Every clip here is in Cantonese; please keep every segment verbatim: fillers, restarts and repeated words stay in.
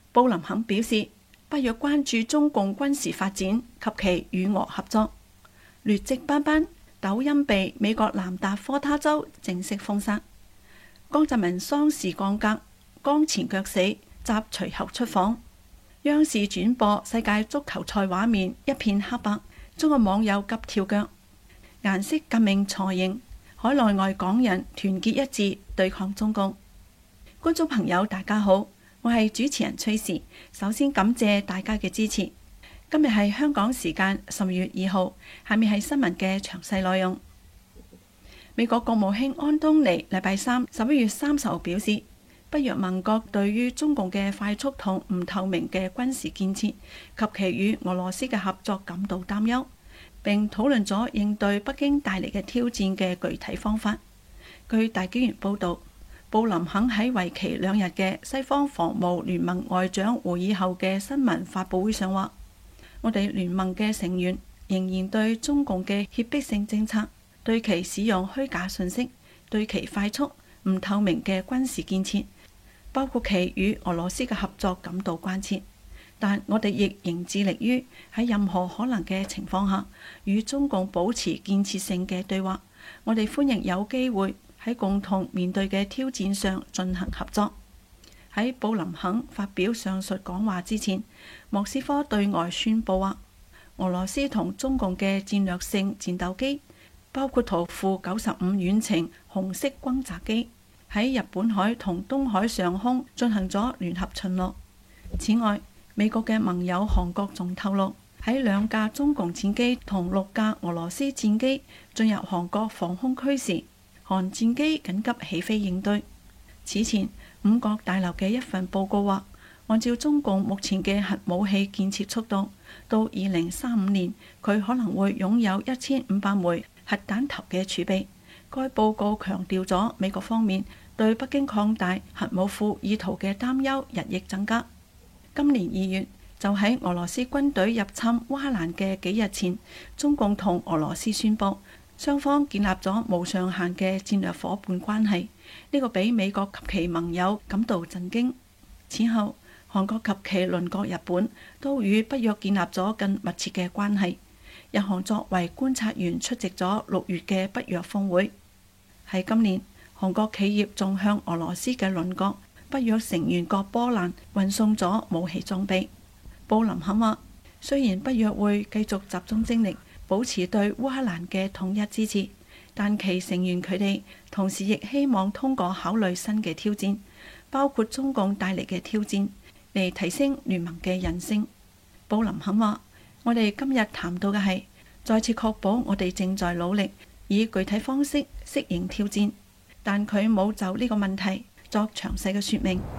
布林肯表示，北約關注中共軍事發展及其與俄合作。劣跡斑斑，抖音被美國南達科他州正式封殺。江澤民喪事降格，江前腳死，習隨後出訪。央視轉播世界足球賽畫面，一片黑白，中國網友急跳腳。顏色革命雛形，海內外港人團結一致對抗中共。觀眾朋友大家好，我係主持人崔氏，首先感謝大家嘅支持。今日係香港時間十月二號，下面係新聞嘅詳細內容。美國國務卿安東尼禮拜三十一月三十號表示，北約盟國對於中共嘅快速同唔透明嘅軍事建設及其與俄羅斯嘅合作感到擔憂，並討論咗應對北京帶嚟嘅挑戰嘅具體方法。據大紀元報導，布林肯喺為期兩日嘅西方防務聯盟外長會議後嘅新聞發佈會上話，我哋聯盟嘅成員仍然對中共嘅脅迫性政策、對其使用虛假信息、對其快速唔透明嘅軍事建設，包括其與俄羅斯嘅合作感到關切。但我哋亦仍致力於喺任何可能嘅情況下與中共保持建設性嘅對話。我哋歡迎有機會喺共同面對嘅挑戰上進行合作。喺布林肯發表上述講話之前，莫斯科對外宣佈話，俄羅斯同中共嘅戰略性戰鬥機，包括圖負九十五遠程紅色轟炸機，喺日本海同東海上空進行咗聯合巡邏。此外，美國嘅盟友韓國仲透露，喺兩架中共戰機同六架俄羅斯戰機進入韓國防空區時，韓戰機緊急起飛應對。此前，五角大樓嘅一份報告話，按照中共目前嘅核武器建設速度，到二零三五年，佢可能會擁有一千五百枚核彈頭嘅儲備。該報告強調咗美國方面對北京擴大核武庫意圖嘅擔憂日益增加。今年二月，就喺俄羅斯軍隊入侵烏克蘭嘅幾日前，中共同俄羅斯宣布，雙方建立咗無上限嘅戰略夥伴關係。呢個俾美國及其盟友感到震驚。此後，韓國及其鄰國日本都與北約建立咗更密切嘅關係。日韓作為觀察員出席咗六月嘅北約峰會。喺今年，韓國企業仲向俄羅斯嘅鄰國北約成員國波蘭運送咗武器裝備。布林肯話，雖然北約會繼續集中精力保持對烏克蘭嘅統一支持，但其成員佢哋同時亦希望通過考慮新嘅挑戰，包括中共帶嚟嘅挑戰，嚟提升聯盟嘅韌性。布林肯話，我哋今日談到嘅係再次確保我哋正在努力以具體方式適應挑戰，但佢冇就呢個問題作詳細嘅說明。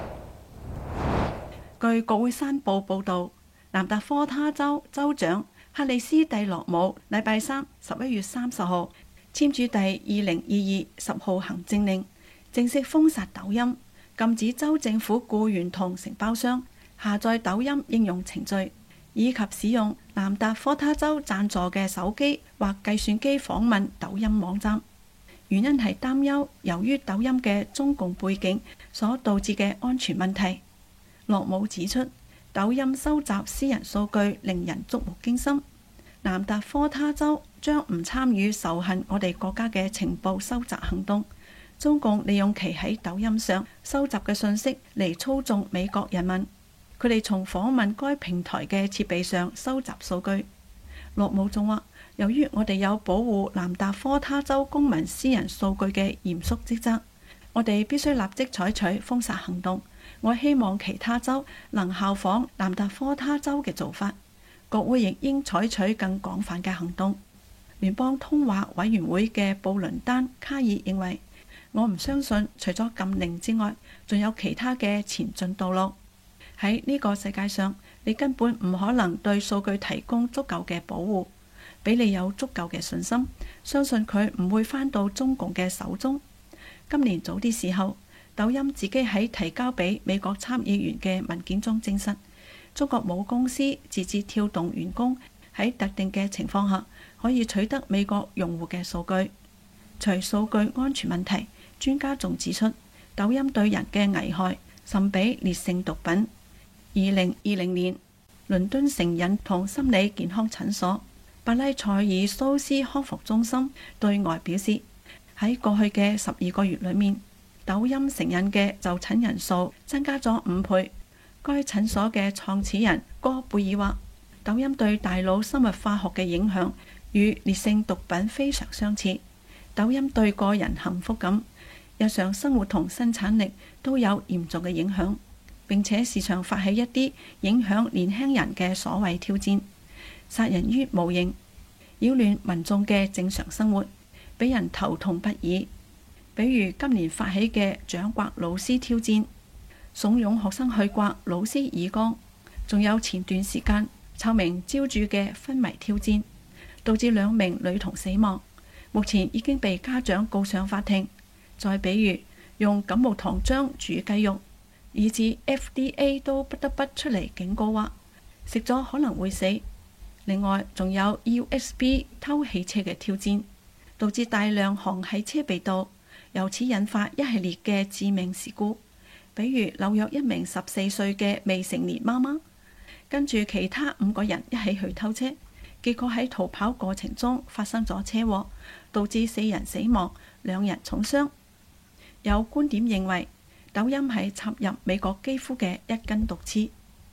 據國會山報報導，南達科他州州長克里斯蒂諾姆禮拜三十一月三十號簽署第二零二二十號行政令，正式封殺抖音，禁止州政府僱員同承包商下載抖音應用程序，以及使用南達科他州贊助嘅手機或計算機訪問抖音網站。原因係擔憂由於抖音嘅中共背景所導致嘅安全問題。諾姆指出，抖音收集私人數據令人觸目驚心。南達科他州將唔參與仇恨我哋國家嘅情報收集行動。中共利用其喺抖音上收集嘅信息嚟操縱美國人民。佢哋從訪問該平台嘅設備上收集數據。諾姆仲話，由於我哋有保護南達科他州公民私人數據嘅嚴肅職責，我哋必須立即採取封殺行動。我希望其他州能效仿南達科他州嘅做法，國會亦應採取更廣泛嘅行動。聯邦通話委員會嘅布倫丹卡爾認為，我唔相信除咗禁令之外，仲有其他嘅前進道路。喺呢個世界上，你根本唔可能對數據提供足夠嘅保護，俾你有足夠嘅信心，相信佢唔會返到中共嘅手中。今年早啲時候，抖音自己喺提交俾美國參議員嘅文件中證實，中國母公司字節跳動員工喺特定嘅情況下可以取得美國用戶嘅數據。除數據安全問題，專家仲指出，抖音對人嘅危害甚比烈性毒品。 二零二零年，倫敦成癮同心理健康診所伯拉塞爾蘇斯康復中心對外表示，喺過去嘅十二個月裏面，抖音成癮嘅就診人數增加咗五倍。該診所嘅創始人戈貝爾話，抖音對大腦生物化學嘅影響與烈性毒品非常相似。抖音對個人幸福感、日常生活同生產力都有嚴重嘅影響，並且時常發起一啲影響年輕人嘅所謂挑戰，殺人於無形，擾亂民眾嘅正常生活，俾人頭痛不已。比如今年發起嘅掌摑老師挑戰，慫恿學生去摑老師耳光，仲有前段時間臭名昭著嘅昏迷挑戰，導致兩名女童死亡，目前已經被家長告上法庭。再比如用感冒糖漿煮雞肉，以致 F D A 都不得不出嚟警告話食咗可能會死。另外仲有 U S B 偷汽車嘅挑戰，導致大量航汽車被盜，由此引發一系列嘅致命事故。比如紐約一名十四歲嘅未成年媽媽跟住其他五個人一起去偷車，結果喺逃跑過程中發生咗車禍，導致四人死亡，兩人重傷。有觀點認為，抖音係插入美國肌膚嘅一根毒刺。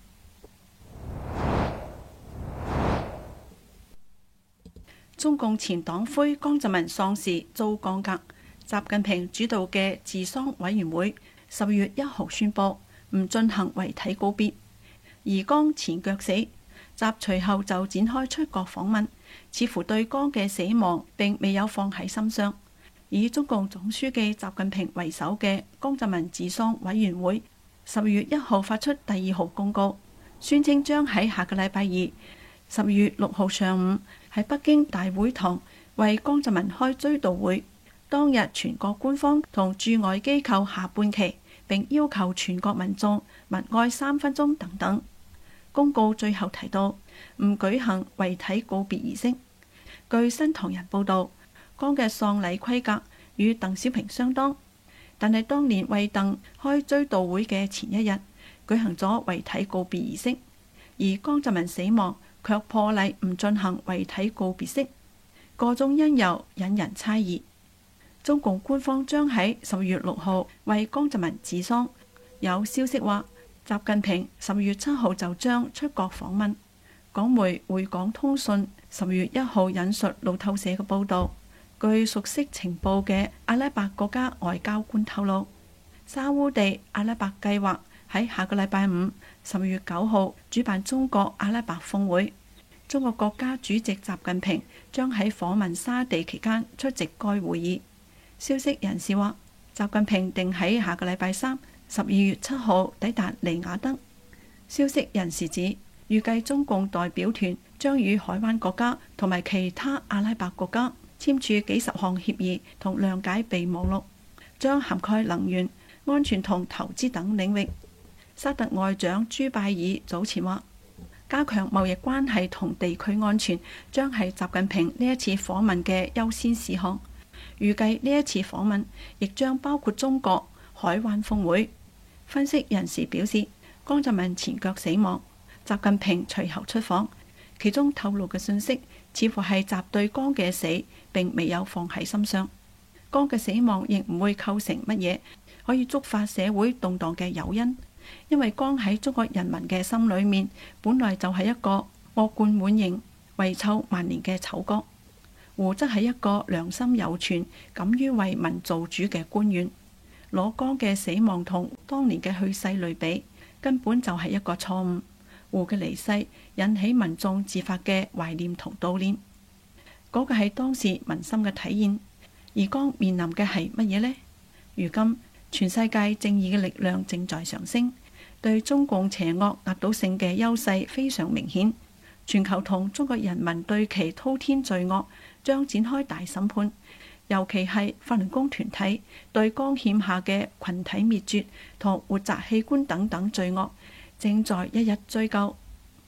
中共前黨魁江澤民喪事遭降格，習近平主導嘅治喪委員會十月一號宣布唔進行遺體告別，而江前腳死，習隨後就展開出國訪問，似乎對江嘅死亡並未有放喺心上。以中共總書記習近平為首嘅江澤民治喪委員會十月一號發出第二號公告，宣稱將喺下個禮拜二十月六號上午喺北京大會堂為江澤民開追悼會。當日全國官方同駐外機構下半旗，並要求全國民眾默哀三分鐘等等。公告最後提到唔舉行遺體告別儀式。據新唐人報道，江嘅喪禮規格與鄧小平相當，但係當年為鄧開追悼會嘅前一日舉行咗遺體告別儀式，而江澤民死亡卻破例唔進行遺體告別式，個中因由引人猜疑。中共官方將喺十月六號為江澤民治喪，有消息話習近平十月七號就將出國訪問。港媒匯港通訊十月一號引述路透社嘅報道，據熟悉情報嘅阿拉伯國家外交官透露，沙烏地阿拉伯計劃喺下個禮拜五十月九號主辦中國阿拉伯峰會，中國國家主席習近平將喺訪問沙地期間出席該會議。消息人士話，習近平定喺下個禮拜三十二月七號抵達利雅得。消息人士指，預計中共代表團將與海灣國家同埋其他阿拉伯國家簽署幾十項協議同諒解備忘錄，將涵蓋能源、安全同投資等領域。沙特外長朱拜爾早前話，加強貿易關係同地區安全將係習近平呢一次訪問嘅優先事項。預計呢一次訪問亦將包括中國海灣峰會。分析人士表示，江澤民前腳死亡，習近平隨後出訪，其中透露嘅信息似乎係習對江嘅死並未有放喺心上。江嘅死亡亦唔會構成乜嘢可以觸發社會動盪嘅誘因，因為江喺中國人民嘅心裏面本來就係一個惡貫滿盈、遺臭萬年嘅丑角。胡則係一個良心有存、敢於為民做主嘅官員。攞江嘅死亡同當年嘅去世類比，根本就係一個錯誤。胡嘅離世引起民眾自發嘅懷念同悼念，嗰個係當時民心嘅體現。而江面臨嘅係乜嘢呢？如今全世界正義嘅力量正在上升，對中共邪惡壓倒性嘅優勢非常明顯。全球同中國人民對其滔天罪惡將展開大審判，尤其係法輪功團體對江欠下嘅群體滅絕同活摘器官等等罪惡，正在一一追究。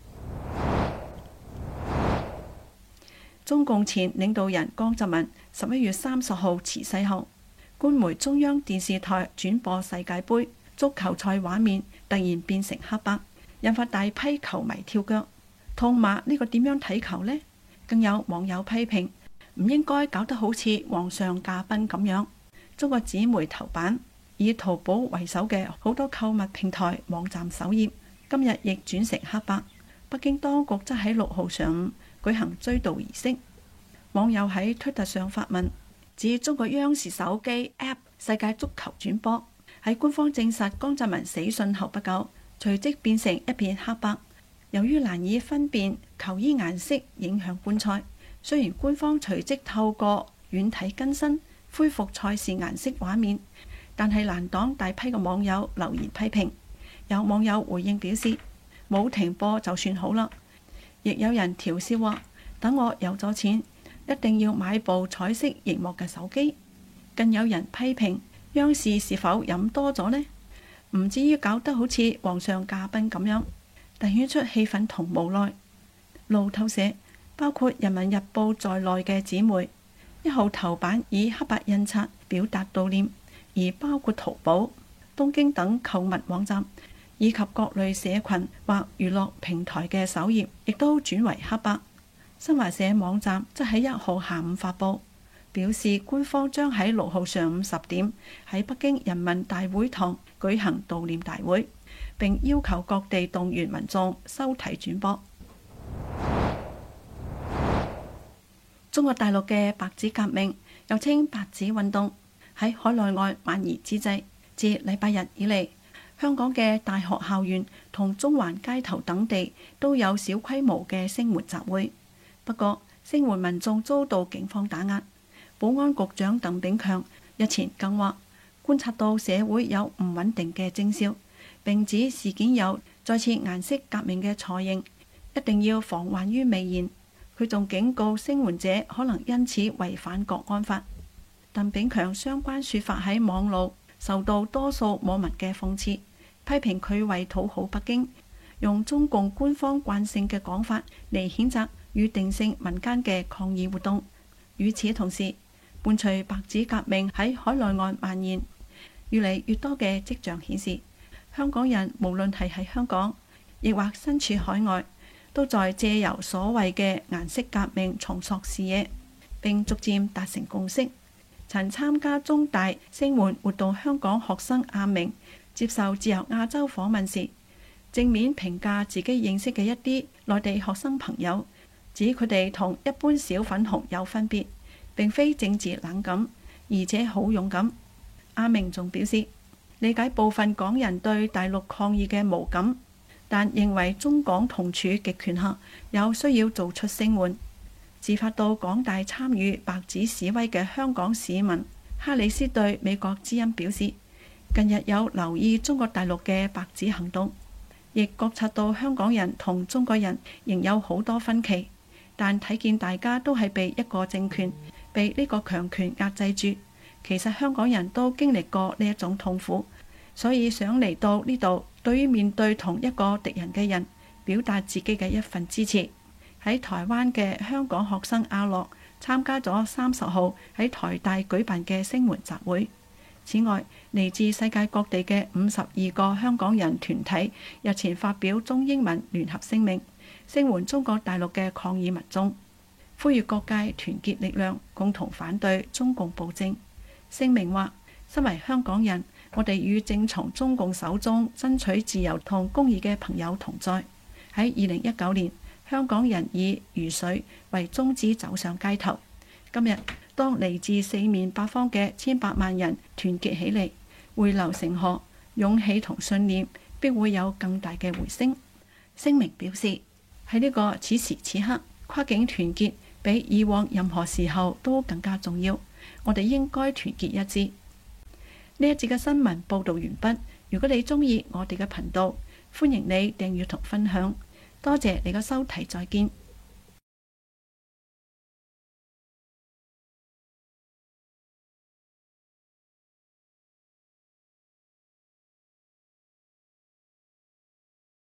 中共前領導人江澤民十一月三十號辭世後，官媒中央電視台轉播世界盃足球賽畫面，突然變成黑白， 引發大批球迷跳腳，痛罵呢個點樣睇球呢？更有網友批評唔應該搞得好似皇上駕崩咁樣。中國紙媒頭版以淘寶為首嘅好多購物平台網站首頁今日亦轉成黑白。北京當局則喺六號上午舉行追悼儀式。網友喺推特上發文指中國央視手機 App 世界足球轉播喺官方證實江澤民死訊後不久，隨即變成一片黑白。由於難以分辨球衣顏色影響觀賽，雖然官方隨即透過軟體更新恢復賽事顏色畫面，但係難擋大批嘅網友留言批評。有網友回應表示冇停播就算好啦，亦有人調笑話等我有咗錢一定要買部彩色螢幕嘅手機。更有人批評央視是否飲多咗呢？唔至於搞得好似皇上駕崩咁樣，凸顯出氣憤同無奈。路透社包括人民日報在內嘅紙媒一號頭版以黑白印刷表達悼念，而包括淘寶、東京等購物網站以及各類社群或娛樂平台嘅首頁亦都轉為黑白。新華社網站則喺一號下午發佈，表示官方將喺六號上午十點喺北京人民大會堂舉行悼念大會，並要求各地動員民眾收睇轉播。中國大陸嘅白紙革命，又稱白紙運動，喺海內外蔓延之際，自禮拜日以嚟，香港嘅大學校園同中環街頭等地都有小規模嘅聲援集會。不過，聲援民眾遭到警方打壓。保安局長鄧炳強日前更話，觀察到社會有唔穩定嘅徵兆，並指事件有再次顏色革命嘅雛形，一定要防患於未然。佢仲警告聲援者可能因此違反國安法。鄧炳強相關說法喺網路受到多數網民嘅諷刺，批評佢為討好北京，用中共官方慣性嘅講法嚟譴責與定性民間嘅抗議活動。與此同時，伴隨白紙革命喺海內外蔓延，越嚟越多嘅跡象顯示，香港人無論係喺香港，亦或身處海外，都在借由所謂嘅顏色革命重塑視野，並逐漸達成共識。曾參加中大聲援活動香港學生阿明接受自由亞洲訪問時，正面評價自己認識嘅一啲內地學生朋友，指佢哋同一般小粉紅有分別，並非政治冷感，而且好勇敢。阿明仲表示，理解部分港人對大陸抗議嘅無感，但認為中港同處極權下有需要做出聲援。自發到港大參與白紙示威嘅香港市民哈里斯對美國之音表示，近日有留意中國大陸嘅白紙行動，亦覺察到香港人同中國人仍有好多分歧，但睇見大家都係被一個政權、被呢個強權壓制住。其實香港人都經歷過呢一種痛苦，所以想嚟到呢度，對於面對同一個敵人嘅人，表達自己嘅一份支持。喺台灣嘅香港學生阿樂參加咗三十號喺台大舉辦嘅聲援集會。此外，嚟自世界各地嘅五十二個香港人團體日前發表中英文聯合聲明，聲援中國大陸嘅抗議民眾，呼籲各界團結力量，共同反對中共暴政。聲明話，身為香港人，我哋與正從中共手中爭取自由同公義嘅朋友同在。喺二零一九年，香港人以如水為宗旨走上街頭。今日當嚟自四面八方嘅千百萬人團結起嚟，匯流成河，勇氣同信念必會有更大嘅回聲。聲明表示，喺呢個此時此刻，跨境團結比以往任何時候都更加重要。我哋應該團結一致。呢一節嘅新聞報道完畢。如果你鍾意我哋嘅頻道，歡迎你訂閱同分享。多謝你嘅收睇，再見。